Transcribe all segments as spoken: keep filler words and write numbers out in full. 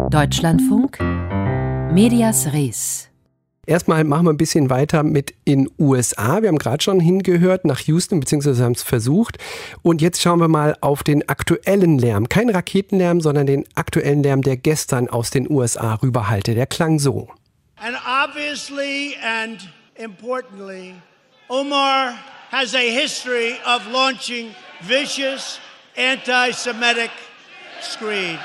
Deutschlandfunk, Medias Res. Erstmal machen wir ein bisschen weiter mit in U S A. Wir haben gerade schon hingehört nach Houston, beziehungsweise haben es versucht. Und jetzt schauen wir mal auf den aktuellen Lärm. Kein Raketenlärm, sondern den aktuellen Lärm, der gestern aus den U S A rüberhallte. Der klang so. And obviously and importantly, Omar has a history of launching vicious anti-Semitic screeds.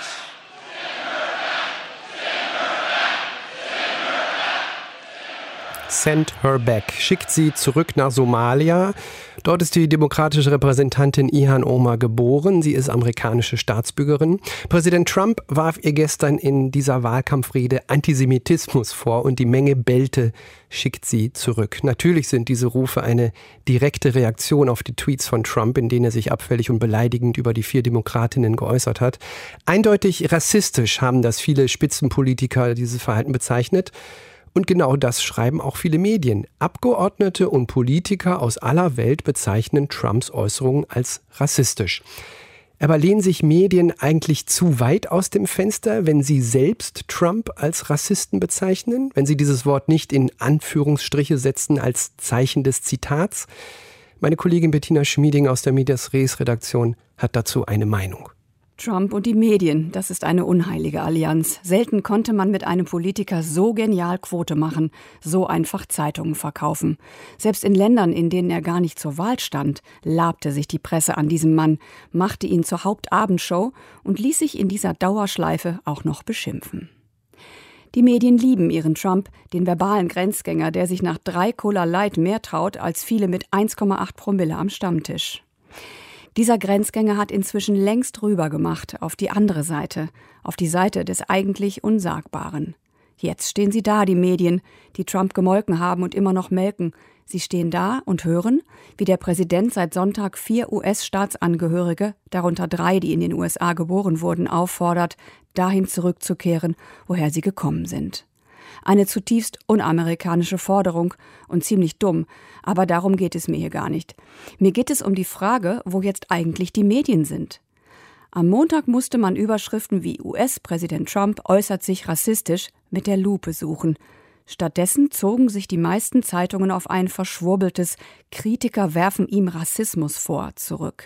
Send her back. Schickt sie zurück nach Somalia. Dort ist die demokratische Repräsentantin Ilhan Omar geboren. Sie ist amerikanische Staatsbürgerin. Präsident Trump warf ihr gestern in dieser Wahlkampfrede Antisemitismus vor und die Menge bellte, schickt sie zurück. Natürlich sind diese Rufe eine direkte Reaktion auf die Tweets von Trump, in denen er sich abfällig und beleidigend über die vier Demokratinnen geäußert hat. Eindeutig rassistisch haben das viele Spitzenpolitiker dieses Verhalten bezeichnet. Und genau das schreiben auch viele Medien. Abgeordnete und Politiker aus aller Welt bezeichnen Trumps Äußerungen als rassistisch. Aber lehnen sich Medien eigentlich zu weit aus dem Fenster, wenn sie selbst Trump als Rassisten bezeichnen? Wenn sie dieses Wort nicht in Anführungsstriche setzen als Zeichen des Zitats? Meine Kollegin Bettina Schmieding aus der Medias Res Redaktion hat dazu eine Meinung. Trump und die Medien, das ist eine unheilige Allianz. Selten konnte man mit einem Politiker so genial Quote machen, so einfach Zeitungen verkaufen. Selbst in Ländern, in denen er gar nicht zur Wahl stand, labte sich die Presse an diesem Mann, machte ihn zur Hauptabendshow und ließ sich in dieser Dauerschleife auch noch beschimpfen. Die Medien lieben ihren Trump, den verbalen Grenzgänger, der sich nach drei Cola Light mehr traut als viele mit eins Komma acht Promille am Stammtisch. Dieser Grenzgänger hat inzwischen längst rübergemacht auf die andere Seite, auf die Seite des eigentlich Unsagbaren. Jetzt stehen sie da, die Medien, die Trump gemolken haben und immer noch melken. Sie stehen da und hören, wie der Präsident seit Sonntag vier U S-Staatsangehörige, darunter drei, die in den U S A geboren wurden, auffordert, dahin zurückzukehren, woher sie gekommen sind. Eine zutiefst unamerikanische Forderung und ziemlich dumm, aber darum geht es mir hier gar nicht. Mir geht es um die Frage, wo jetzt eigentlich die Medien sind. Am Montag musste man Überschriften wie U S-Präsident Trump äußert sich rassistisch mit der Lupe suchen. Stattdessen zogen sich die meisten Zeitungen auf ein verschwurbeltes Kritiker werfen ihm Rassismus vor zurück.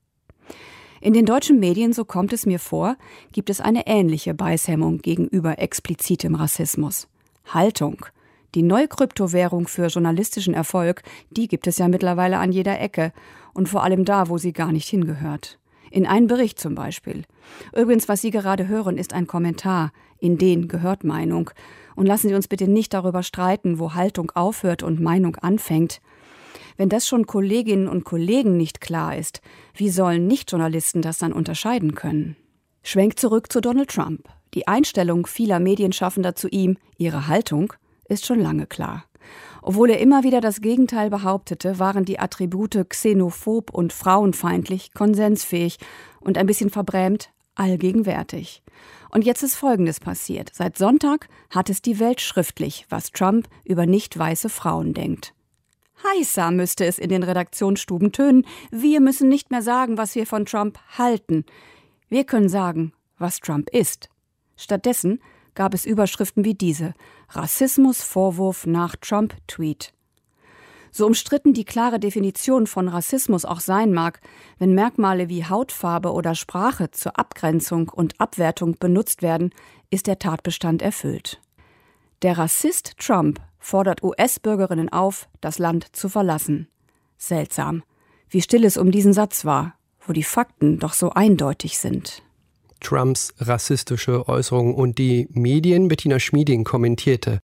In den deutschen Medien, so kommt es mir vor, gibt es eine ähnliche Beißhemmung gegenüber explizitem Rassismus. Haltung. Die neue Kryptowährung für journalistischen Erfolg, die gibt es ja mittlerweile an jeder Ecke und vor allem da, wo sie gar nicht hingehört. In einen Bericht zum Beispiel. Übrigens, was Sie gerade hören, ist ein Kommentar. In den gehört Meinung. Und lassen Sie uns bitte nicht darüber streiten, wo Haltung aufhört und Meinung anfängt. Wenn das schon Kolleginnen und Kollegen nicht klar ist, wie sollen Nichtjournalisten das dann unterscheiden können? Schwenk zurück zu Donald Trump. Die Einstellung vieler Medienschaffender zu ihm, ihre Haltung, ist schon lange klar. Obwohl er immer wieder das Gegenteil behauptete, waren die Attribute xenophob und frauenfeindlich, konsensfähig und ein bisschen verbrämt allgegenwärtig. Und jetzt ist Folgendes passiert. Seit Sonntag hat es die Welt schriftlich, was Trump über nicht weiße Frauen denkt. Heißer müsste es in den Redaktionsstuben tönen. Wir müssen nicht mehr sagen, was wir von Trump halten. Wir können sagen, was Trump ist. Stattdessen gab es Überschriften wie diese: Rassismusvorwurf nach Trump-Tweet. So umstritten die klare Definition von Rassismus auch sein mag, wenn Merkmale wie Hautfarbe oder Sprache zur Abgrenzung und Abwertung benutzt werden, ist der Tatbestand erfüllt. Der Rassist Trump fordert U S-Bürgerinnen auf, das Land zu verlassen. Seltsam, wie still es um diesen Satz war, wo die Fakten doch so eindeutig sind. Trumps rassistische Äußerungen und die Medien. Bettina Schmieding kommentierte.